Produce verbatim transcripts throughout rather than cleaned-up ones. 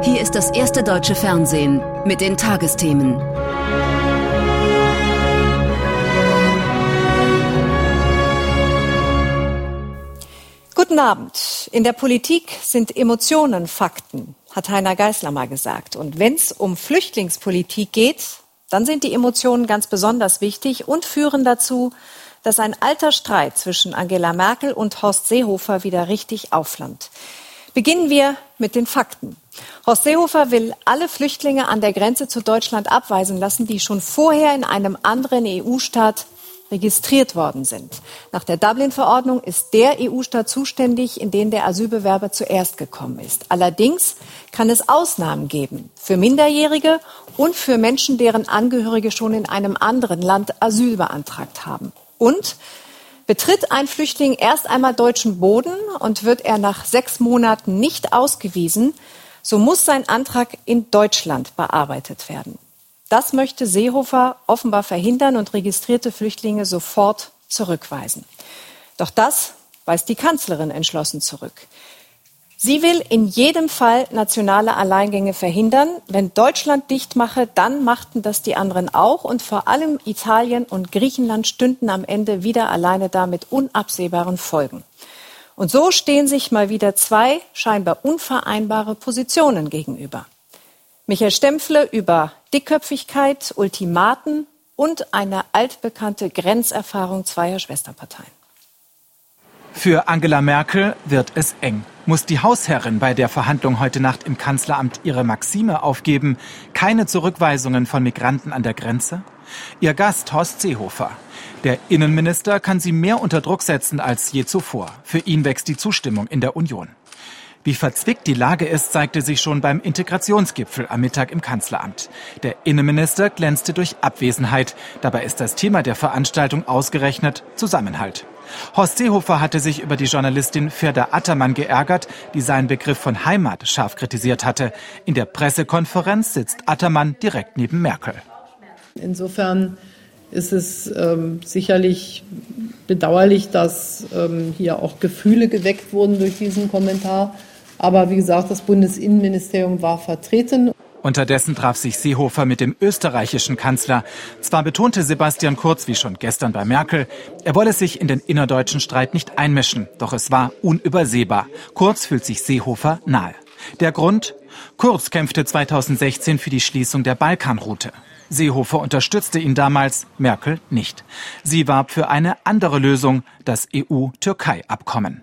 Hier ist das erste deutsche Fernsehen mit den Tagesthemen. Guten Abend. In der Politik sind Emotionen Fakten, hat Heiner Geißler mal gesagt. Und wenn es um Flüchtlingspolitik geht, dann sind die Emotionen ganz besonders wichtig und führen dazu, dass ein alter Streit zwischen Angela Merkel und Horst Seehofer wieder richtig aufflammt. Beginnen wir mit den Fakten. Horst Seehofer will alle Flüchtlinge an der Grenze zu Deutschland abweisen lassen, die schon vorher in einem anderen E U-Staat registriert worden sind. Nach der Dublin-Verordnung ist der E U-Staat zuständig, in den der Asylbewerber zuerst gekommen ist. Allerdings kann es Ausnahmen geben für Minderjährige und für Menschen, deren Angehörige schon in einem anderen Land Asyl beantragt haben. Und betritt ein Flüchtling erst einmal deutschen Boden und wird er nach sechs Monaten nicht ausgewiesen, so muss sein Antrag in Deutschland bearbeitet werden. Das möchte Seehofer offenbar verhindern und registrierte Flüchtlinge sofort zurückweisen. Doch das weist die Kanzlerin entschlossen zurück. Sie will in jedem Fall nationale Alleingänge verhindern. Wenn Deutschland dicht mache, dann machten das die anderen auch. Und vor allem Italien und Griechenland stünden am Ende wieder alleine da mit unabsehbaren Folgen. Und so stehen sich mal wieder zwei scheinbar unvereinbare Positionen gegenüber. Michael Stempfle über Dickköpfigkeit, Ultimaten und eine altbekannte Grenzerfahrung zweier Schwesterparteien. Für Angela Merkel wird es eng. Muss die Hausherrin bei der Verhandlung heute Nacht im Kanzleramt ihre Maxime aufgeben? Keine Zurückweisungen von Migranten an der Grenze? Ihr Gast Horst Seehofer. Der Innenminister kann sie mehr unter Druck setzen als je zuvor. Für ihn wächst die Zustimmung in der Union. Wie verzwickt die Lage ist, zeigte sich schon beim Integrationsgipfel am Mittag im Kanzleramt. Der Innenminister glänzte durch Abwesenheit. Dabei ist das Thema der Veranstaltung ausgerechnet Zusammenhalt. Horst Seehofer hatte sich über die Journalistin Ferda Attermann geärgert, die seinen Begriff von Heimat scharf kritisiert hatte. In der Pressekonferenz sitzt Attermann direkt neben Merkel. Insofern ist es ähm, sicherlich bedauerlich, dass ähm, hier auch Gefühle geweckt wurden durch diesen Kommentar. Aber wie gesagt, das Bundesinnenministerium war vertreten. Unterdessen traf sich Seehofer mit dem österreichischen Kanzler. Zwar betonte Sebastian Kurz, wie schon gestern bei Merkel, er wolle sich in den innerdeutschen Streit nicht einmischen. Doch es war unübersehbar. Kurz fühlt sich Seehofer nahe. Der Grund? Kurz kämpfte zweitausendsechzehn für die Schließung der Balkanroute. Seehofer unterstützte ihn damals, Merkel nicht. Sie warb für eine andere Lösung, das E U-Türkei-Abkommen.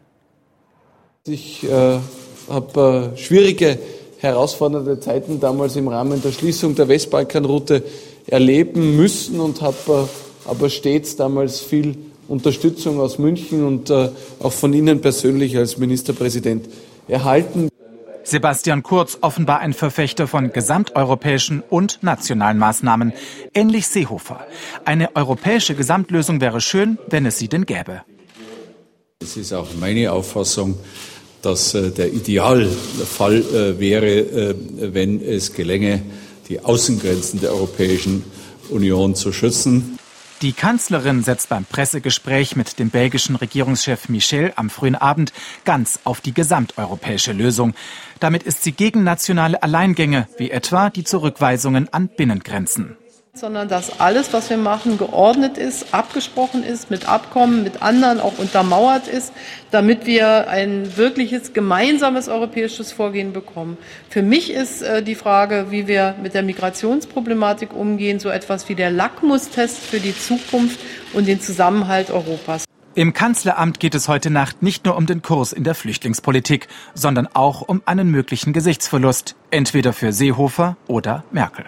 Ich äh, habe äh, schwierige, herausfordernde Zeiten damals im Rahmen der Schließung der Westbalkanroute erleben müssen und habe äh, aber stets damals viel Unterstützung aus München und äh, auch von Ihnen persönlich als Ministerpräsident erhalten. Sebastian Kurz offenbar ein Verfechter von gesamteuropäischen und nationalen Maßnahmen. Ähnlich Seehofer. Eine europäische Gesamtlösung wäre schön, wenn es sie denn gäbe. Es ist auch meine Auffassung, dass äh, der Idealfall äh, wäre, äh, wenn es gelänge, die Außengrenzen der Europäischen Union zu schützen. Die Kanzlerin setzt beim Pressegespräch mit dem belgischen Regierungschef Michel am frühen Abend ganz auf die gesamteuropäische Lösung. Damit ist sie gegen nationale Alleingänge, wie etwa die Zurückweisungen an Binnengrenzen. Sondern dass alles, was wir machen, geordnet ist, abgesprochen ist, mit Abkommen, mit anderen auch untermauert ist, damit wir ein wirkliches gemeinsames europäisches Vorgehen bekommen. Für mich ist äh, die Frage, wie wir mit der Migrationsproblematik umgehen, so etwas wie der Lackmustest für die Zukunft und den Zusammenhalt Europas. Im Kanzleramt geht es heute Nacht nicht nur um den Kurs in der Flüchtlingspolitik, sondern auch um einen möglichen Gesichtsverlust, entweder für Seehofer oder Merkel.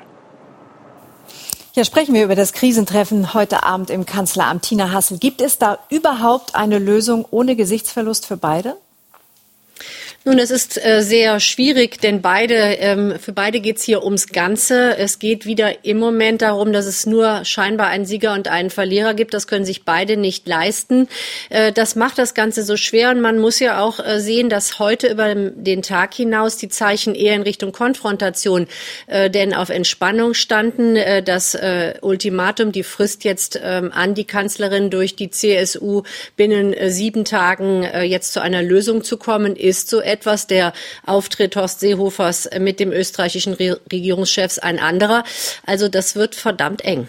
Ja, sprechen wir über das Krisentreffen heute Abend im Kanzleramt. Tina Hassel, gibt es da überhaupt eine Lösung ohne Gesichtsverlust für beide? Nun, es ist äh, sehr schwierig, denn beide, ähm, für beide geht es hier ums Ganze. Es geht wieder im Moment darum, dass es nur scheinbar einen Sieger und einen Verlierer gibt. Das können sich beide nicht leisten. Äh, das macht das Ganze so schwer. Und man muss ja auch äh, sehen, dass heute über den Tag hinaus die Zeichen eher in Richtung Konfrontation, äh, denn auf Entspannung standen. Äh, das äh, Ultimatum, die Frist jetzt äh, an die Kanzlerin durch die C S U binnen äh, sieben Tagen äh, jetzt zu einer Lösung zu kommen, ist so etwas, der Auftritt Horst Seehofers mit dem österreichischen Re- Regierungschefs ein anderer. Also das wird verdammt eng.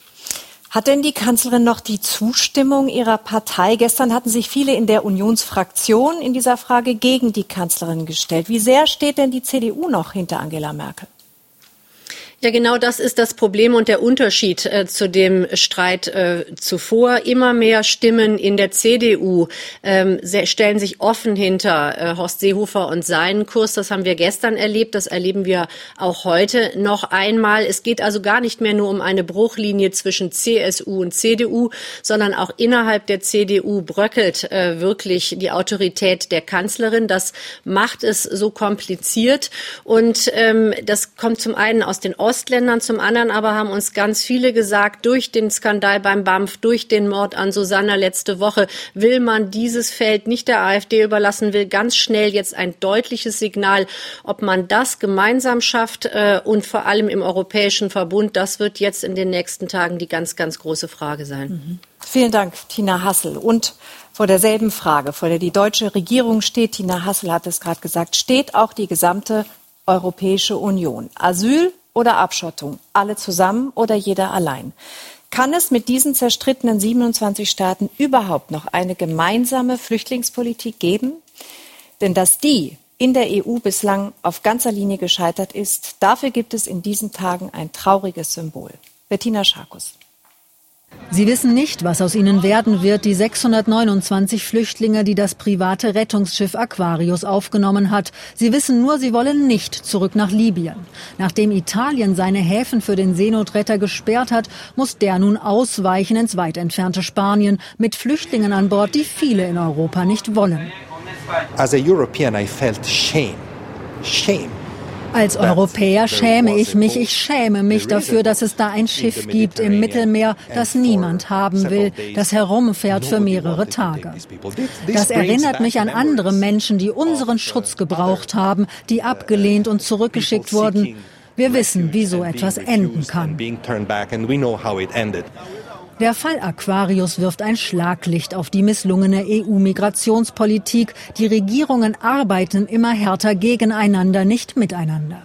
Hat denn die Kanzlerin noch die Zustimmung ihrer Partei? Gestern hatten sich viele in der Unionsfraktion in dieser Frage gegen die Kanzlerin gestellt. Wie sehr steht denn die C D U noch hinter Angela Merkel? Ja, genau das ist das Problem und der Unterschied äh, zu dem Streit äh, zuvor. Immer mehr Stimmen in der C D U ähm, se- stellen sich offen hinter äh, Horst Seehofer und seinen Kurs. Das haben wir gestern erlebt, das erleben wir auch heute noch einmal. Es geht also gar nicht mehr nur um eine Bruchlinie zwischen C S U und C D U, sondern auch innerhalb der C D U bröckelt äh, wirklich die Autorität der Kanzlerin. Das macht es so kompliziert und ähm, das kommt zum einen aus den Ostländern, zum anderen aber haben uns ganz viele gesagt, durch den Skandal beim B A M F, durch den Mord an Susanna letzte Woche, will man dieses Feld nicht der AfD überlassen, will ganz schnell jetzt ein deutliches Signal, ob man das gemeinsam schafft äh, und vor allem im Europäischen Verbund, das wird jetzt in den nächsten Tagen die ganz, ganz große Frage sein. Mhm. Vielen Dank, Tina Hassel. Und vor derselben Frage, vor der die deutsche Regierung steht, Tina Hassel hat es gerade gesagt, steht auch die gesamte Europäische Union. Asyl oder Abschottung, alle zusammen oder jeder allein. Kann es mit diesen zerstrittenen siebenundzwanzig Staaten überhaupt noch eine gemeinsame Flüchtlingspolitik geben? Denn dass die in der E U bislang auf ganzer Linie gescheitert ist, dafür gibt es in diesen Tagen ein trauriges Symbol. Bettina Scharkus. Sie wissen nicht, was aus ihnen werden wird, die sechshundertneunundzwanzig Flüchtlinge, die das private Rettungsschiff Aquarius aufgenommen hat. Sie wissen nur, sie wollen nicht zurück nach Libyen. Nachdem Italien seine Häfen für den Seenotretter gesperrt hat, muss der nun ausweichen ins weit entfernte Spanien mit Flüchtlingen an Bord, die viele in Europa nicht wollen. As a European, I felt shame. Shame. Als Europäer schäme ich mich. Ich schäme mich dafür, dass es da ein Schiff gibt im Mittelmeer, das niemand haben will, das herumfährt für mehrere Tage. Das erinnert mich an andere Menschen, die unseren Schutz gebraucht haben, die abgelehnt und zurückgeschickt wurden. Wir wissen, wie so etwas enden kann. Der Fall Aquarius wirft ein Schlaglicht auf die misslungene E U-Migrationspolitik. Die Regierungen arbeiten immer härter gegeneinander, nicht miteinander.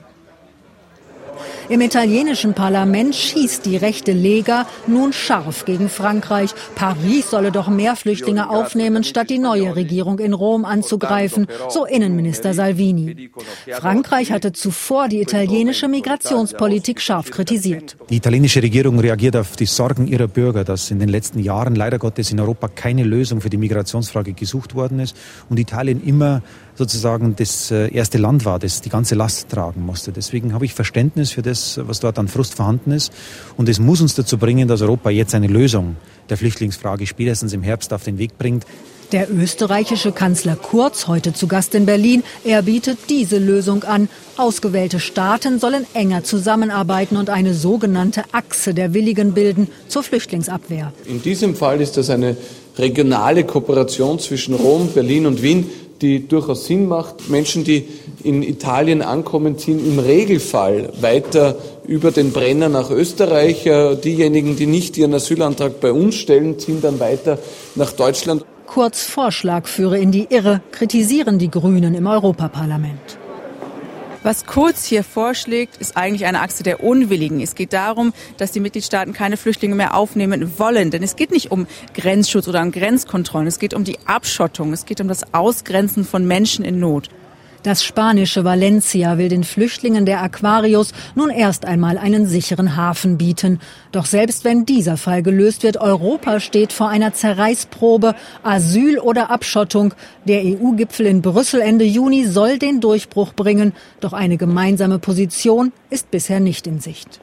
Im italienischen Parlament schießt die rechte Lega nun scharf gegen Frankreich. Paris solle doch mehr Flüchtlinge aufnehmen, statt die neue Regierung in Rom anzugreifen, so Innenminister Salvini. Frankreich hatte zuvor die italienische Migrationspolitik scharf kritisiert. Die italienische Regierung reagiert auf die Sorgen ihrer Bürger, dass in den letzten Jahren leider Gottes in Europa keine Lösung für die Migrationsfrage gesucht worden ist und Italien immer sozusagen das erste Land war, das die ganze Last tragen musste. Deswegen habe ich Verständnis für das, was dort an Frust vorhanden ist. Und es muss uns dazu bringen, dass Europa jetzt eine Lösung der Flüchtlingsfrage spätestens im Herbst auf den Weg bringt. Der österreichische Kanzler Kurz, heute zu Gast in Berlin, er bietet diese Lösung an. Ausgewählte Staaten sollen enger zusammenarbeiten und eine sogenannte Achse der Willigen bilden zur Flüchtlingsabwehr. In diesem Fall ist das eine regionale Kooperation zwischen Rom, Berlin und Wien, die durchaus Sinn macht. Menschen, die in Italien ankommen, ziehen im Regelfall weiter über den Brenner nach Österreich. Diejenigen, die nicht ihren Asylantrag bei uns stellen, ziehen dann weiter nach Deutschland. Kurz Vorschlag führe in die Irre, kritisieren die Grünen im Europaparlament. Was Kurz hier vorschlägt, ist eigentlich eine Achse der Unwilligen. Es geht darum, dass die Mitgliedstaaten keine Flüchtlinge mehr aufnehmen wollen. Denn es geht nicht um Grenzschutz oder um Grenzkontrollen. Es geht um die Abschottung. Es geht um das Ausgrenzen von Menschen in Not. Das spanische Valencia will den Flüchtlingen der Aquarius nun erst einmal einen sicheren Hafen bieten. Doch selbst wenn dieser Fall gelöst wird, Europa steht vor einer Zerreißprobe. Asyl oder Abschottung. Der E U-Gipfel in Brüssel Ende Juni soll den Durchbruch bringen. Doch eine gemeinsame Position ist bisher nicht in Sicht.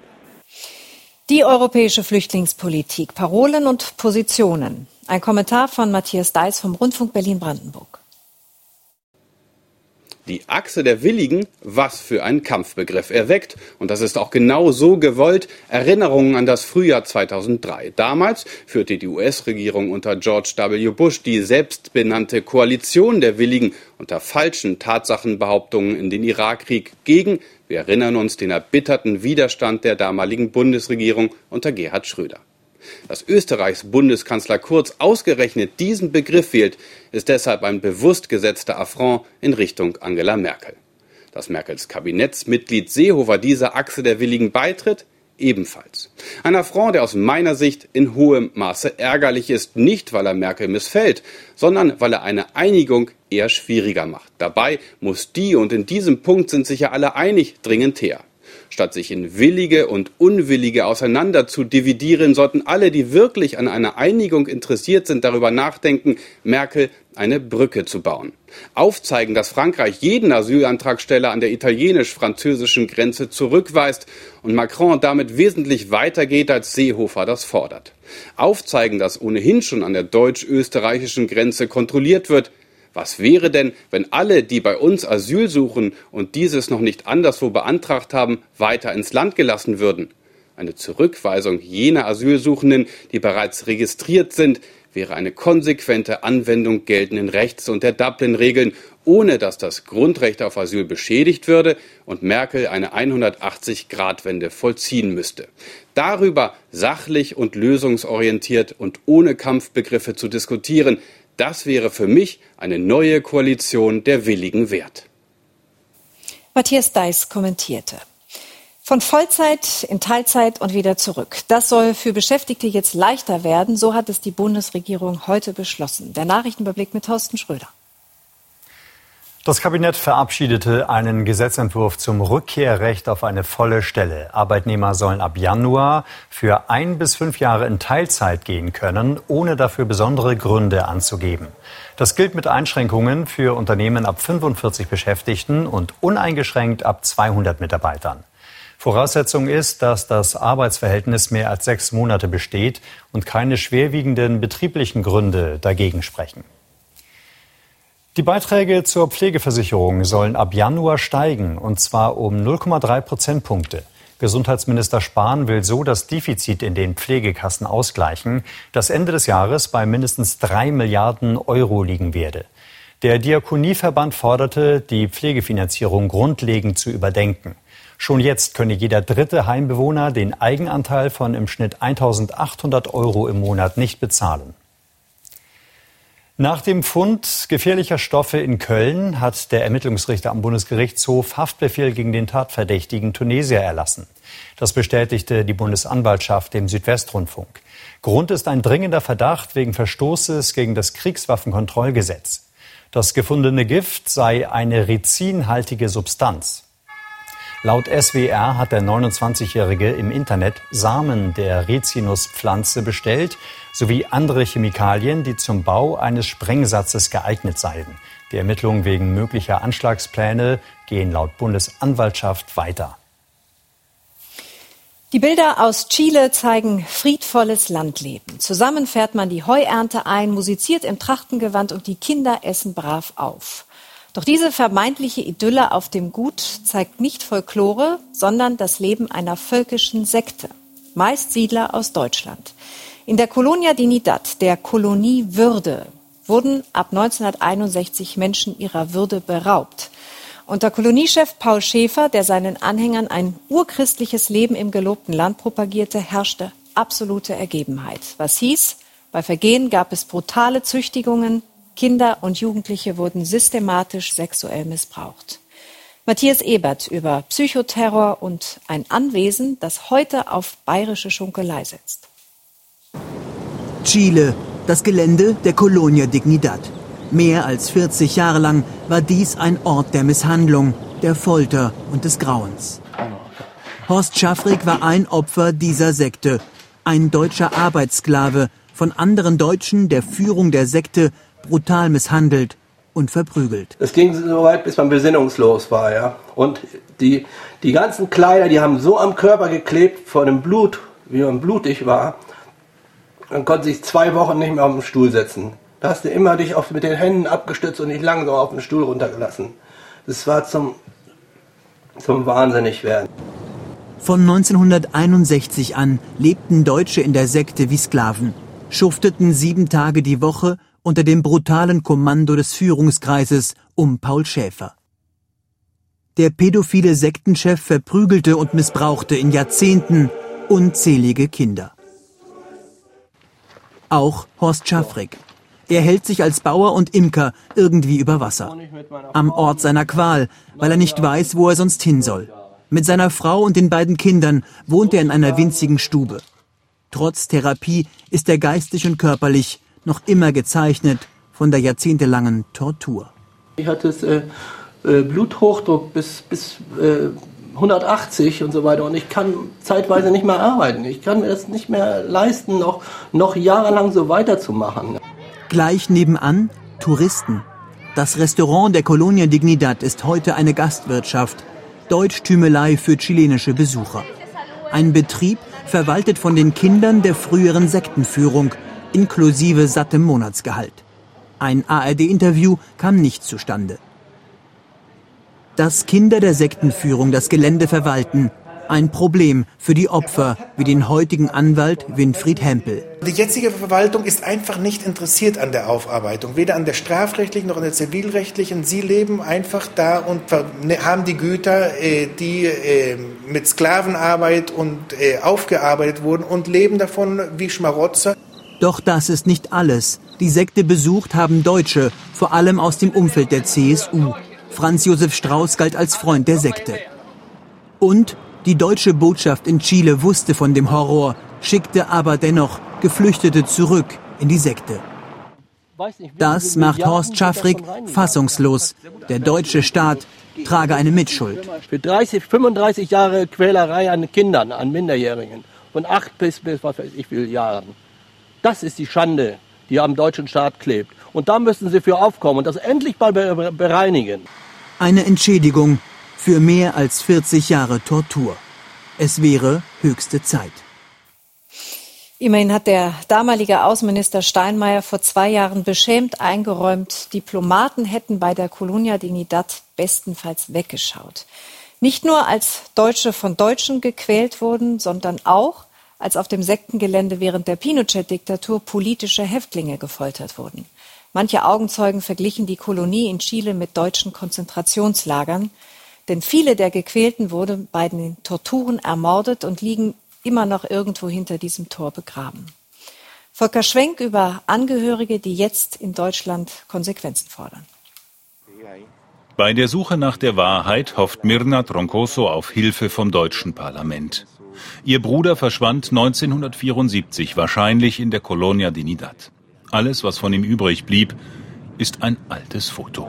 Die europäische Flüchtlingspolitik, Parolen und Positionen. Ein Kommentar von Matthias Deiß vom Rundfunk Berlin-Brandenburg. Die Achse der Willigen, was für ein Kampfbegriff erweckt. Und das ist auch genau so gewollt. Erinnerungen an das Frühjahr zweitausenddrei. Damals führte die U S-Regierung unter George W. Bush die selbstbenannte Koalition der Willigen unter falschen Tatsachenbehauptungen in den Irakkrieg gegen, wir erinnern uns, den erbitterten Widerstand der damaligen Bundesregierung unter Gerhard Schröder. Dass Österreichs Bundeskanzler Kurz ausgerechnet diesen Begriff wählt, ist deshalb ein bewusst gesetzter Affront in Richtung Angela Merkel. Dass Merkels Kabinettsmitglied Seehofer dieser Achse der Willigen beitritt, ebenfalls. Ein Affront, der aus meiner Sicht in hohem Maße ärgerlich ist, nicht weil er Merkel missfällt, sondern weil er eine Einigung eher schwieriger macht. Dabei muss die, und in diesem Punkt sind sich ja alle einig, dringend her. Statt sich in Willige und Unwillige auseinander zu dividieren, sollten alle, die wirklich an einer Einigung interessiert sind, darüber nachdenken, Merkel eine Brücke zu bauen. Aufzeigen, dass Frankreich jeden Asylantragsteller an der italienisch-französischen Grenze zurückweist und Macron damit wesentlich weiter geht, als Seehofer das fordert. Aufzeigen, dass ohnehin schon an der deutsch-österreichischen Grenze kontrolliert wird. Was wäre denn, wenn alle, die bei uns Asyl suchen und dieses noch nicht anderswo beantragt haben, weiter ins Land gelassen würden? Eine Zurückweisung jener Asylsuchenden, die bereits registriert sind, wäre eine konsequente Anwendung geltenden Rechts und der Dublin-Regeln, ohne dass das Grundrecht auf Asyl beschädigt würde und Merkel eine hundertachtzig-Grad-Wende vollziehen müsste. Darüber sachlich und lösungsorientiert und ohne Kampfbegriffe zu diskutieren, das wäre für mich eine neue Koalition der Willigen wert. Matthias Deiß kommentierte. Von Vollzeit in Teilzeit und wieder zurück. Das soll für Beschäftigte jetzt leichter werden. So hat es die Bundesregierung heute beschlossen. Der Nachrichtenüberblick mit Thorsten Schröder. Das Kabinett verabschiedete einen Gesetzentwurf zum Rückkehrrecht auf eine volle Stelle. Arbeitnehmer sollen ab Januar für ein bis fünf Jahre in Teilzeit gehen können, ohne dafür besondere Gründe anzugeben. Das gilt mit Einschränkungen für Unternehmen ab fünfundvierzig Beschäftigten und uneingeschränkt ab zweihundert Mitarbeitern. Voraussetzung ist, dass das Arbeitsverhältnis mehr als sechs Monate besteht und keine schwerwiegenden betrieblichen Gründe dagegen sprechen. Die Beiträge zur Pflegeversicherung sollen ab Januar steigen, und zwar um null Komma drei Prozentpunkte. Gesundheitsminister Spahn will so das Defizit in den Pflegekassen ausgleichen, das Ende des Jahres bei mindestens drei Milliarden Euro liegen werde. Der Diakonieverband forderte, die Pflegefinanzierung grundlegend zu überdenken. Schon jetzt könne jeder dritte Heimbewohner den Eigenanteil von im Schnitt eintausendachthundert Euro im Monat nicht bezahlen. Nach dem Fund gefährlicher Stoffe in Köln hat der Ermittlungsrichter am Bundesgerichtshof Haftbefehl gegen den Tatverdächtigen Tunesier erlassen. Das bestätigte die Bundesanwaltschaft dem Südwestrundfunk. Grund ist ein dringender Verdacht wegen Verstoßes gegen das Kriegswaffenkontrollgesetz. Das gefundene Gift sei eine rizinhaltige Substanz. Laut S W R hat der neunundzwanzigjährige im Internet Samen der Rizinuspflanze bestellt, sowie andere Chemikalien, die zum Bau eines Sprengsatzes geeignet seien. Die Ermittlungen wegen möglicher Anschlagspläne gehen laut Bundesanwaltschaft weiter. Die Bilder aus Chile zeigen friedvolles Landleben. Zusammen fährt man die Heuernte ein, musiziert im Trachtengewand und die Kinder essen brav auf. Doch diese vermeintliche Idylle auf dem Gut zeigt nicht Folklore, sondern das Leben einer völkischen Sekte. Meist Siedler aus Deutschland. In der Colonia Dignidad, der Kolonie Würde, wurden ab neunzehnhunderteinundsechzig Menschen ihrer Würde beraubt. Unter Koloniechef Paul Schäfer, der seinen Anhängern ein urchristliches Leben im gelobten Land propagierte, herrschte absolute Ergebenheit. Was hieß, bei Vergehen gab es brutale Züchtigungen, Kinder und Jugendliche wurden systematisch sexuell missbraucht. Matthias Ebert über Psychoterror und ein Anwesen, das heute auf bayerische Schunkelei setzt. Chile, das Gelände der Colonia Dignidad. Mehr als vierzig Jahre lang war dies ein Ort der Misshandlung, der Folter und des Grauens. Horst Schaffrig war ein Opfer dieser Sekte, ein deutscher Arbeitssklave, von anderen Deutschen der Führung der Sekte brutal misshandelt und verprügelt. Es ging so weit, bis man besinnungslos war, ja. Und die, die ganzen Kleider, die haben so am Körper geklebt vor dem Blut, wie man blutig war. Man konnte sich zwei Wochen nicht mehr auf den Stuhl setzen. Da hast du immer dich auf, mit den Händen abgestützt und nicht langsam auf den Stuhl runtergelassen. Das war zum, zum Wahnsinnigwerden. Von neunzehnhunderteinundsechzig an lebten Deutsche in der Sekte wie Sklaven, schufteten sieben Tage die Woche unter dem brutalen Kommando des Führungskreises um Paul Schäfer. Der pädophile Sektenchef verprügelte und missbrauchte in Jahrzehnten unzählige Kinder. Auch Horst Schafrik. Er hält sich als Bauer und Imker irgendwie über Wasser. Am Ort seiner Qual, weil er nicht weiß, wo er sonst hin soll. Mit seiner Frau und den beiden Kindern wohnt er in einer winzigen Stube. Trotz Therapie ist er geistig und körperlich noch immer gezeichnet von der jahrzehntelangen Tortur. Ich hatte äh, äh, Bluthochdruck bis, bis äh, hundertachtzig und so weiter und ich kann zeitweise nicht mehr arbeiten. Ich kann mir das nicht mehr leisten, noch, noch jahrelang so weiterzumachen. Gleich nebenan Touristen. Das Restaurant der Colonia Dignidad ist heute eine Gastwirtschaft. Deutschtümelei für chilenische Besucher. Ein Betrieb, verwaltet von den Kindern der früheren Sektenführung, inklusive sattem Monatsgehalt. Ein A R D-Interview kam nicht zustande. Dass Kinder der Sektenführung das Gelände verwalten, ein Problem für die Opfer, wie den heutigen Anwalt Winfried Hempel. Die jetzige Verwaltung ist einfach nicht interessiert an der Aufarbeitung, weder an der strafrechtlichen noch an der zivilrechtlichen. Sie leben einfach da und haben die Güter, die mit Sklavenarbeit und aufgearbeitet wurden und leben davon wie Schmarotzer. Doch das ist nicht alles. Die Sekte besucht haben Deutsche, vor allem aus dem Umfeld der C S U. Franz Josef Strauß galt als Freund der Sekte. Und die deutsche Botschaft in Chile wusste von dem Horror, schickte aber dennoch Geflüchtete zurück in die Sekte. Das macht Horst Schafrik fassungslos. Der deutsche Staat trage eine Mitschuld. Für dreißig, fünfunddreißig Jahre Quälerei an Kindern, an Minderjährigen. Von acht bis, bis was weiß ich wie viele Jahren. Das ist die Schande, die am deutschen Staat klebt. Und da müssen sie für aufkommen und das endlich mal bereinigen. Eine Entschädigung für mehr als vierzig Jahre Tortur. Es wäre höchste Zeit. Immerhin hat der damalige Außenminister Steinmeier vor zwei Jahren beschämt eingeräumt, Diplomaten hätten bei der Colonia Dignidad bestenfalls weggeschaut. Nicht nur als Deutsche von Deutschen gequält wurden, sondern auch, als auf dem Sektengelände während der Pinochet-Diktatur politische Häftlinge gefoltert wurden. Manche Augenzeugen verglichen die Kolonie in Chile mit deutschen Konzentrationslagern. Denn viele der Gequälten wurden bei den Torturen ermordet und liegen immer noch irgendwo hinter diesem Tor begraben. Volker Schwenk über Angehörige, die jetzt in Deutschland Konsequenzen fordern. Bei der Suche nach der Wahrheit hofft Mirna Troncoso auf Hilfe vom deutschen Parlament. Ihr Bruder verschwand neunzehnhundertvierundsiebzig, wahrscheinlich in der Colonia Dignidad. Alles, was von ihm übrig blieb, ist ein altes Foto.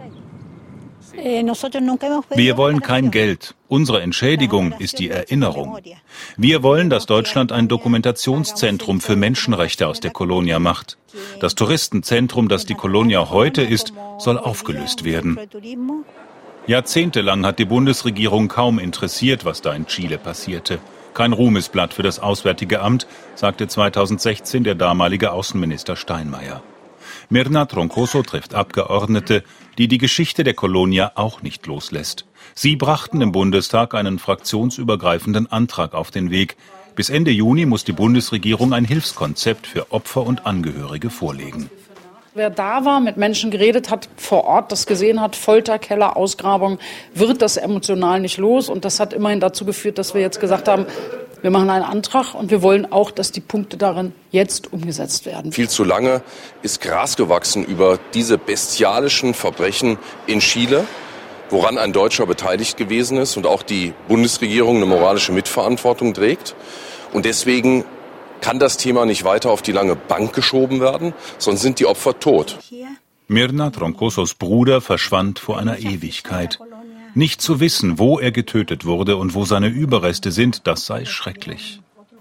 Wir wollen kein Geld. Unsere Entschädigung ist die Erinnerung. Wir wollen, dass Deutschland ein Dokumentationszentrum für Menschenrechte aus der Colonia macht. Das Touristenzentrum, das die Colonia heute ist, soll aufgelöst werden. Jahrzehntelang hat die Bundesregierung kaum interessiert, was da in Chile passierte. Kein Ruhmesblatt für das Auswärtige Amt, sagte zweitausendsechzehn der damalige Außenminister Steinmeier. Mirna Troncoso trifft Abgeordnete, die die Geschichte der Colonia auch nicht loslässt. Sie brachten im Bundestag einen fraktionsübergreifenden Antrag auf den Weg. Bis Ende Juni muss die Bundesregierung ein Hilfskonzept für Opfer und Angehörige vorlegen. Wer da war, mit Menschen geredet hat, vor Ort das gesehen hat, Folter, Keller, Ausgrabung, wird das emotional nicht los. Und das hat immerhin dazu geführt, dass wir jetzt gesagt haben, wir machen einen Antrag und wir wollen auch, dass die Punkte darin jetzt umgesetzt werden. Viel zu lange ist Gras gewachsen über diese bestialischen Verbrechen in Chile, woran ein Deutscher beteiligt gewesen ist und auch die Bundesregierung eine moralische Mitverantwortung trägt. Und deswegen kann das Thema nicht weiter auf die lange Bank geschoben werden, sonst sind die Opfer tot. Mirna Troncosos Bruder verschwand vor einer Ewigkeit. Nicht zu wissen, wo er getötet wurde und wo seine Überreste sind, das sei schrecklich.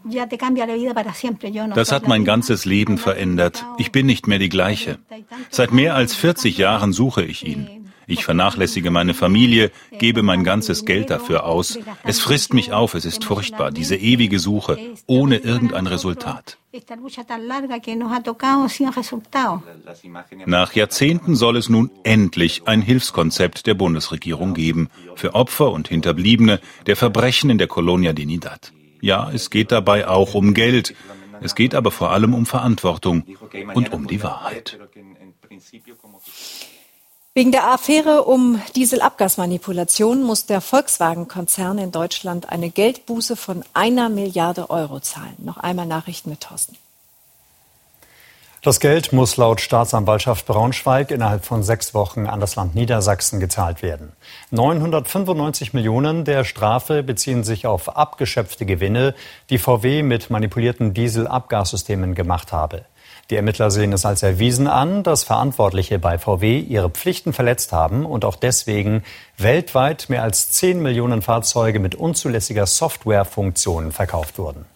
Das hat mein ganzes Leben verändert. Ich bin nicht mehr die gleiche. Seit mehr als vierzig Jahren suche ich ihn. Ich vernachlässige meine Familie, gebe mein ganzes Geld dafür aus. Es frisst mich auf, es ist furchtbar, diese ewige Suche, ohne irgendein Resultat. Nach Jahrzehnten soll es nun endlich ein Hilfskonzept der Bundesregierung geben für Opfer und Hinterbliebene der Verbrechen in der Colonia Dignidad. Ja, es geht dabei auch um Geld. Es geht aber vor allem um Verantwortung und um die Wahrheit. Wegen der Affäre um Dieselabgasmanipulation muss der Volkswagen-Konzern in Deutschland eine Geldbuße von einer Milliarde Euro zahlen. Noch einmal Nachrichten mit Thorsten. Das Geld muss laut Staatsanwaltschaft Braunschweig innerhalb von sechs Wochen an das Land Niedersachsen gezahlt werden. neunhundertfünfundneunzig Millionen der Strafe beziehen sich auf abgeschöpfte Gewinne, die V W mit manipulierten Diesel-Abgassystemen gemacht habe. Die Ermittler sehen es als erwiesen an, dass Verantwortliche bei V W ihre Pflichten verletzt haben und auch deswegen weltweit mehr als zehn Millionen Fahrzeuge mit unzulässiger Softwarefunktion verkauft wurden.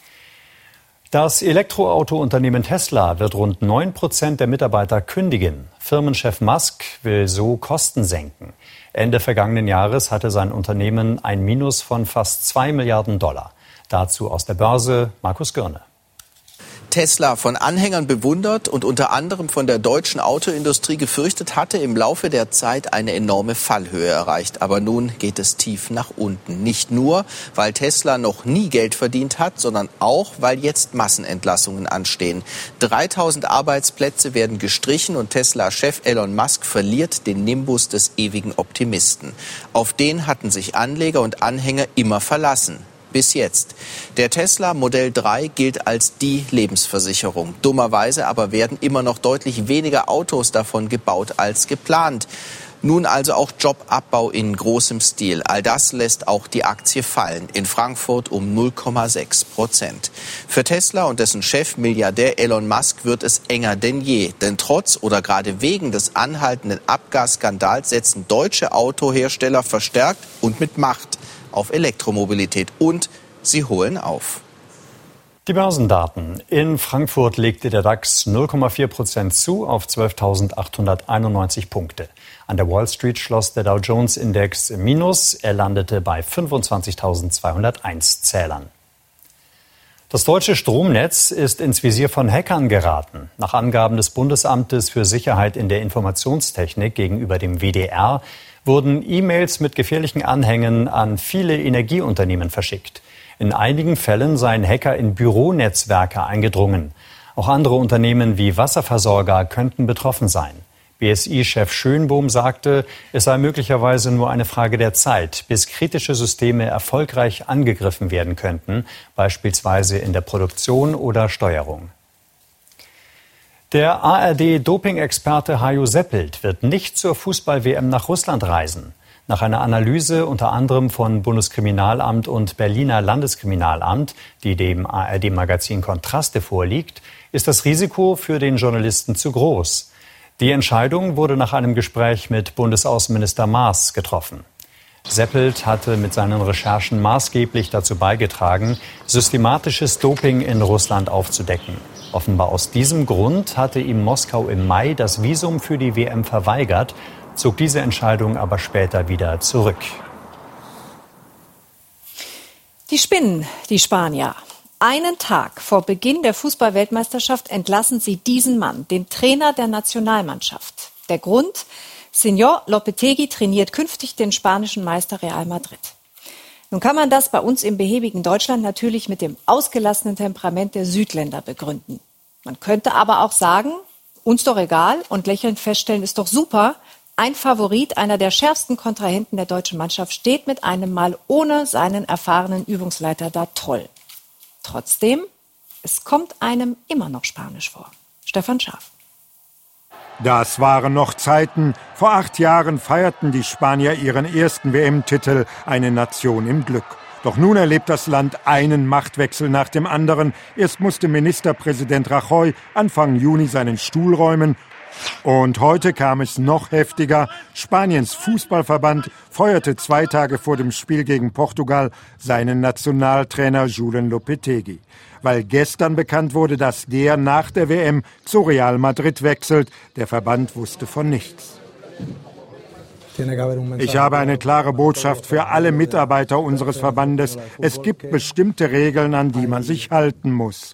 Das Elektroauto-Unternehmen Tesla wird rund neun Prozent der Mitarbeiter kündigen. Firmenchef Musk will so Kosten senken. Ende vergangenen Jahres hatte sein Unternehmen ein Minus von fast zwei Milliarden Dollar. Dazu aus der Börse Markus Görne. Tesla von Anhängern bewundert und unter anderem von der deutschen Autoindustrie gefürchtet, hatte im Laufe der Zeit eine enorme Fallhöhe erreicht. Aber nun geht es tief nach unten. Nicht nur, weil Tesla noch nie Geld verdient hat, sondern auch, weil jetzt Massenentlassungen anstehen. dreitausend Arbeitsplätze werden gestrichen und Tesla-Chef Elon Musk verliert den Nimbus des ewigen Optimisten. Auf den hatten sich Anleger und Anhänger immer verlassen. Bis jetzt. Der Tesla Modell drei gilt als die Lebensversicherung. Dummerweise aber werden immer noch deutlich weniger Autos davon gebaut als geplant. Nun also auch Jobabbau in großem Stil. All das lässt auch die Aktie fallen. In Frankfurt um null Komma sechs Prozent. Für Tesla und dessen Chef Milliardär Elon Musk wird es enger denn je. Denn trotz oder gerade wegen des anhaltenden Abgasskandals setzen deutsche Autohersteller verstärkt und mit Macht auf Elektromobilität und sie holen auf. Die Börsendaten. In Frankfurt legte der DAX null Komma vier Prozent zu auf zwölftausendachthunderteinundneunzig Punkte. An der Wall Street schloss der Dow Jones Index im Minus. Er landete bei fünfundzwanzigtausendzweihunderteins Zählern. Das deutsche Stromnetz ist ins Visier von Hackern geraten. Nach Angaben des Bundesamtes für Sicherheit in der Informationstechnik gegenüber dem W D R wurden E-Mails mit gefährlichen Anhängen an viele Energieunternehmen verschickt. In einigen Fällen seien Hacker in Büronetzwerke eingedrungen. Auch andere Unternehmen wie Wasserversorger könnten betroffen sein. B S I-Chef Schönbohm sagte, es sei möglicherweise nur eine Frage der Zeit, bis kritische Systeme erfolgreich angegriffen werden könnten, beispielsweise in der Produktion oder Steuerung. Der A R D-Doping-Experte Hajo Seppelt wird nicht zur Fußball-W M nach Russland reisen. Nach einer Analyse unter anderem von Bundeskriminalamt und Berliner Landeskriminalamt, die dem A R D-Magazin Kontraste vorliegt, ist das Risiko für den Journalisten zu groß. Die Entscheidung wurde nach einem Gespräch mit Bundesaußenminister Maas getroffen. Seppelt hatte mit seinen Recherchen maßgeblich dazu beigetragen, systematisches Doping in Russland aufzudecken. Offenbar aus diesem Grund hatte ihm Moskau im Mai das Visum für die W M verweigert, zog diese Entscheidung aber später wieder zurück. Die spinnen, die Spanier. Einen Tag vor Beginn der Fußball-Weltmeisterschaft entlassen sie diesen Mann, den Trainer der Nationalmannschaft. Der Grund? Señor Lopetegui trainiert künftig den spanischen Meister Real Madrid. Nun kann man das bei uns im behäbigen Deutschland natürlich mit dem ausgelassenen Temperament der Südländer begründen. Man könnte aber auch sagen, uns doch egal und lächelnd feststellen, ist doch super. Ein Favorit, einer der schärfsten Kontrahenten der deutschen Mannschaft, steht mit einem Mal ohne seinen erfahrenen Übungsleiter da toll. Trotzdem, es kommt einem immer noch Spanisch vor. Stefan Schaaf. Das waren noch Zeiten. Vor acht Jahren feierten die Spanier ihren ersten W M-Titel, eine Nation im Glück. Doch nun erlebt das Land einen Machtwechsel nach dem anderen. Erst musste Ministerpräsident Rajoy Anfang Juni seinen Stuhl räumen. Und heute kam es noch heftiger. Spaniens Fußballverband feuerte zwei Tage vor dem Spiel gegen Portugal seinen Nationaltrainer Julen Lopetegui. Weil gestern bekannt wurde, dass der nach der W M zu Real Madrid wechselt. Der Verband wusste von nichts. Ich habe eine klare Botschaft für alle Mitarbeiter unseres Verbandes. Es gibt bestimmte Regeln, an die man sich halten muss.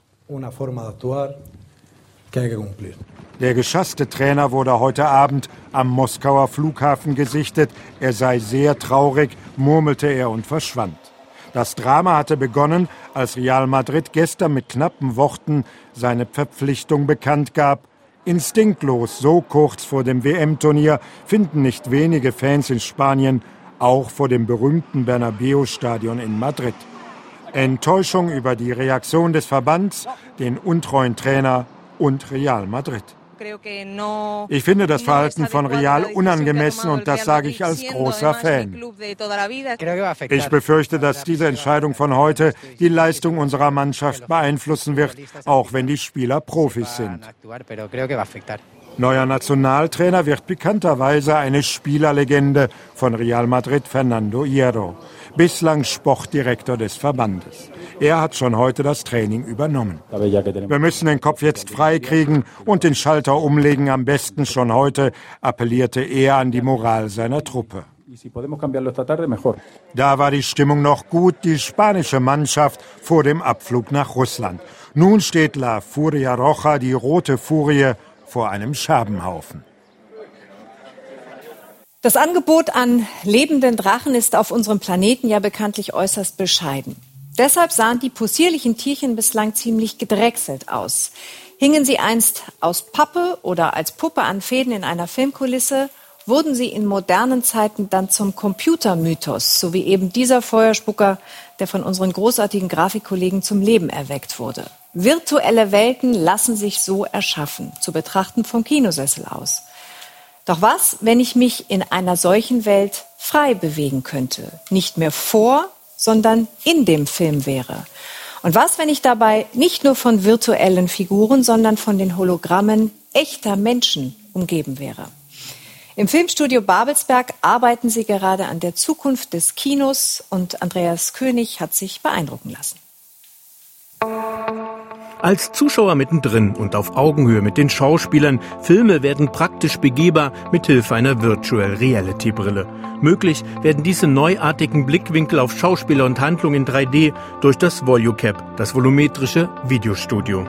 Der geschasste Trainer wurde heute Abend am Moskauer Flughafen gesichtet. Er sei sehr traurig, murmelte er und verschwand. Das Drama hatte begonnen, als Real Madrid gestern mit knappen Worten seine Verpflichtung bekannt gab. Instinktlos, so kurz vor dem W M-Turnier, finden nicht wenige Fans in Spanien, auch vor dem berühmten Bernabeu-Stadion in Madrid. Enttäuschung über die Reaktion des Verbands, den untreuen Trainer und Real Madrid. Ich finde das Verhalten von Real unangemessen und das sage ich als großer Fan. Ich befürchte, dass diese Entscheidung von heute die Leistung unserer Mannschaft beeinflussen wird, auch wenn die Spieler Profis sind. Neuer Nationaltrainer wird bekannterweise eine Spielerlegende von Real Madrid, Fernando Hierro, bislang Sportdirektor des Verbandes. Er hat schon heute das Training übernommen. Wir müssen den Kopf jetzt freikriegen und den Schalter umlegen, am besten schon heute, appellierte er an die Moral seiner Truppe. Da war die Stimmung noch gut, die spanische Mannschaft vor dem Abflug nach Russland. Nun steht La Furia Roja, die rote Furie, vor einem Scherbenhaufen. Das Angebot an lebenden Drachen ist auf unserem Planeten ja bekanntlich äußerst bescheiden. Deshalb sahen die possierlichen Tierchen bislang ziemlich gedrechselt aus. Hingen sie einst aus Pappe oder als Puppe an Fäden in einer Filmkulisse, wurden sie in modernen Zeiten dann zum Computermythos, so wie eben dieser Feuerspucker, der von unseren großartigen Grafikkollegen zum Leben erweckt wurde. Virtuelle Welten lassen sich so erschaffen, zu betrachten vom Kinosessel aus. Doch was, wenn ich mich in einer solchen Welt frei bewegen könnte, nicht mehr vor, sondern in dem Film wäre? Und was, wenn ich dabei nicht nur von virtuellen Figuren, sondern von den Hologrammen echter Menschen umgeben wäre? Im Filmstudio Babelsberg arbeiten sie gerade an der Zukunft des Kinos und Andreas König hat sich beeindrucken lassen. Als Zuschauer mittendrin und auf Augenhöhe mit den Schauspielern, Filme werden praktisch begehbar mit Hilfe einer Virtual Reality Brille. Möglich werden diese neuartigen Blickwinkel auf Schauspieler und Handlung in drei D durch das VoluCap, das volumetrische Videostudio.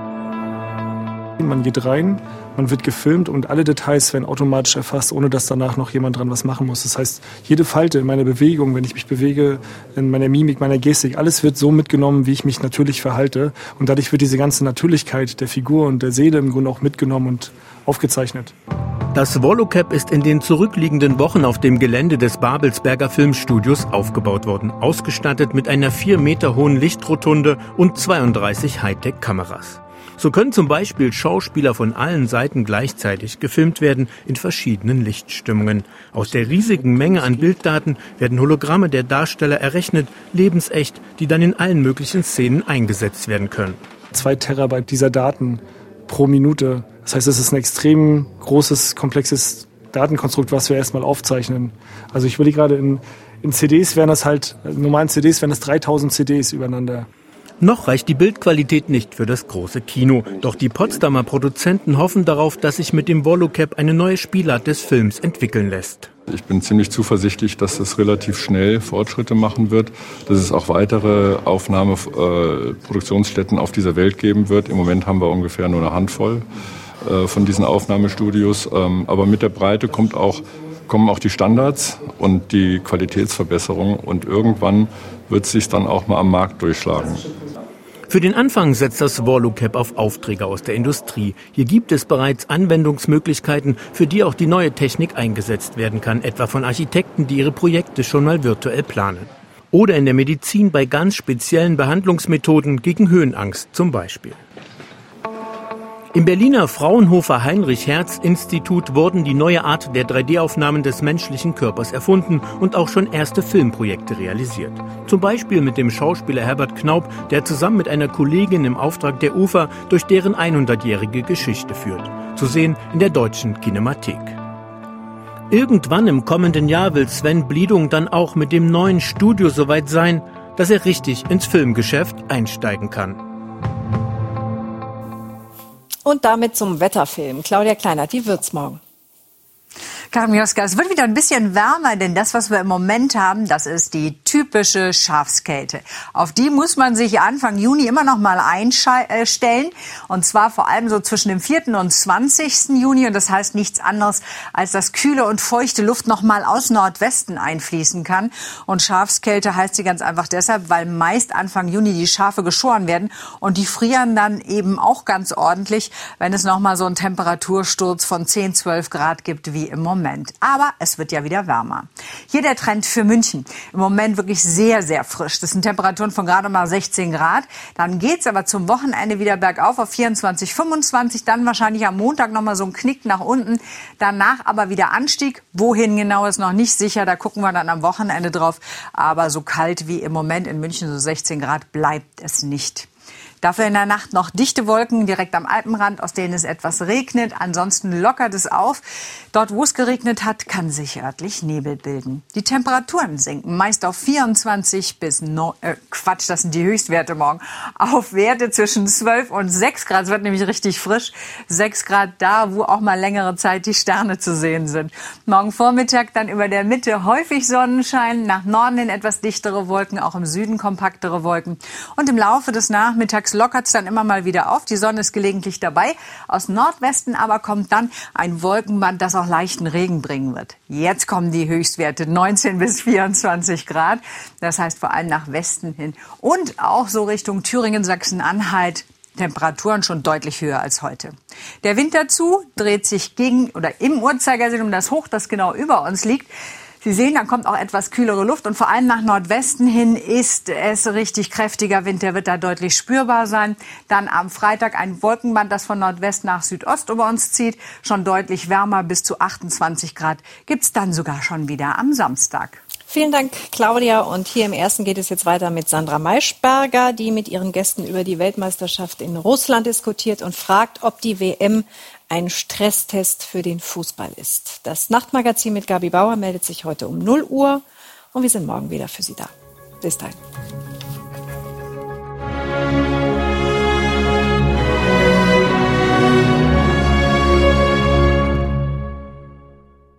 Man geht rein, man wird gefilmt und alle Details werden automatisch erfasst, ohne dass danach noch jemand dran was machen muss. Das heißt, jede Falte in meiner Bewegung, wenn ich mich bewege, in meiner Mimik, meiner Gestik, alles wird so mitgenommen, wie ich mich natürlich verhalte. Und dadurch wird diese ganze Natürlichkeit der Figur und der Seele im Grunde auch mitgenommen und aufgezeichnet. Das VoluCap ist in den zurückliegenden Wochen auf dem Gelände des Babelsberger Filmstudios aufgebaut worden, ausgestattet mit einer vier Meter hohen Lichtrotunde und zweiunddreißig Hightech-Kameras. So können zum Beispiel Schauspieler von allen Seiten gleichzeitig gefilmt werden in verschiedenen Lichtstimmungen. Aus der riesigen Menge an Bilddaten werden Hologramme der Darsteller errechnet, lebensecht, die dann in allen möglichen Szenen eingesetzt werden können. Zwei Terabyte dieser Daten pro Minute. Das heißt, es ist ein extrem großes, komplexes Datenkonstrukt, was wir erstmal aufzeichnen. Also ich überlege gerade, in, in C Ds wären das halt, in normalen C Ds wären das dreitausend C Ds übereinander. Noch reicht die Bildqualität nicht für das große Kino. Doch die Potsdamer Produzenten hoffen darauf, dass sich mit dem VoluCap eine neue Spielart des Films entwickeln lässt. Ich bin ziemlich zuversichtlich, dass es relativ schnell Fortschritte machen wird, dass es auch weitere Aufnahmeproduktionsstätten auf dieser Welt geben wird. Im Moment haben wir ungefähr nur eine Handvoll äh, von diesen Aufnahmestudios. Ähm, aber mit der Breite kommt auch, kommen auch die Standards und die Qualitätsverbesserung. Und irgendwann wird es sich dann auch mal am Markt durchschlagen. Für den Anfang setzt das VoluCap auf Aufträge aus der Industrie. Hier gibt es bereits Anwendungsmöglichkeiten, für die auch die neue Technik eingesetzt werden kann, etwa von Architekten, die ihre Projekte schon mal virtuell planen. Oder in der Medizin bei ganz speziellen Behandlungsmethoden gegen Höhenangst zum Beispiel. Im Berliner Fraunhofer Heinrich-Hertz-Institut wurden die neue Art der drei D-Aufnahmen des menschlichen Körpers erfunden und auch schon erste Filmprojekte realisiert. Zum Beispiel mit dem Schauspieler Herbert Knaup, der zusammen mit einer Kollegin im Auftrag der U F A durch deren hundertjährige Geschichte führt. Zu sehen in der Deutschen Kinemathek. Irgendwann im kommenden Jahr will Sven Bliedung dann auch mit dem neuen Studio soweit sein, dass er richtig ins Filmgeschäft einsteigen kann. Und damit zum Wetterfilm. Claudia Kleinert, wie wird's morgen? Karin Mioska, es wird wieder ein bisschen wärmer, denn das, was wir im Moment haben, das ist die typische Schafskälte. Auf die muss man sich Anfang Juni immer noch mal einstellen. Und zwar vor allem so zwischen dem vierten und zwanzigsten Juni. Und das heißt nichts anderes, als dass kühle und feuchte Luft noch mal aus Nordwesten einfließen kann. Und Schafskälte heißt sie ganz einfach deshalb, weil meist Anfang Juni die Schafe geschoren werden. Und die frieren dann eben auch ganz ordentlich, wenn es noch mal so einen Temperatursturz von zehn, zwölf Grad gibt wie im Moment. Moment. Aber es wird ja wieder wärmer. Hier der Trend für München. Im Moment wirklich sehr, sehr frisch. Das sind Temperaturen von gerade mal sechzehn Grad. Dann geht's aber zum Wochenende wieder bergauf auf vierundzwanzig, fünfundzwanzig. Dann wahrscheinlich am Montag nochmal so ein Knick nach unten. Danach aber wieder Anstieg. Wohin genau ist noch nicht sicher. Da gucken wir dann am Wochenende drauf. Aber so kalt wie im Moment in München, so sechzehn Grad, bleibt es nicht. Dafür in der Nacht noch dichte Wolken direkt am Alpenrand, aus denen es etwas regnet. Ansonsten lockert es auf. Dort, wo es geregnet hat, kann sich örtlich Nebel bilden. Die Temperaturen sinken meist auf vierundzwanzig bis no, äh, Quatsch, das sind die Höchstwerte morgen, auf Werte zwischen zwölf und sechs Grad. Es wird nämlich richtig frisch. sechs Grad da, wo auch mal längere Zeit die Sterne zu sehen sind. Morgen Vormittag dann über der Mitte häufig Sonnenschein, nach Norden in etwas dichtere Wolken, auch im Süden kompaktere Wolken. Und im Laufe des Nachmittags lockert es dann immer mal wieder auf. Die Sonne ist gelegentlich dabei. Aus Nordwesten aber kommt dann ein Wolkenband, das auch leichten Regen bringen wird. Jetzt kommen die Höchstwerte neunzehn bis vierundzwanzig Grad. Das heißt vor allem nach Westen hin. Und auch so Richtung Thüringen, Sachsen-Anhalt. Temperaturen schon deutlich höher als heute. Der Wind dazu dreht sich gegen oder im Uhrzeigersinn um das Hoch, das genau über uns liegt. Sie sehen, dann kommt auch etwas kühlere Luft und vor allem nach Nordwesten hin ist es richtig kräftiger Wind, der wird da deutlich spürbar sein. Dann am Freitag ein Wolkenband, das von Nordwest nach Südost über uns zieht, schon deutlich wärmer, bis zu achtundzwanzig Grad gibt's dann sogar schon wieder am Samstag. Vielen Dank, Claudia. Und hier im Ersten geht es jetzt weiter mit Sandra Maischberger, die mit ihren Gästen über die Weltmeisterschaft in Russland diskutiert und fragt, ob die W M ein Stresstest für den Fußball ist. Das Nachtmagazin mit Gabi Bauer meldet sich heute um null Uhr und wir sind morgen wieder für Sie da. Bis dahin.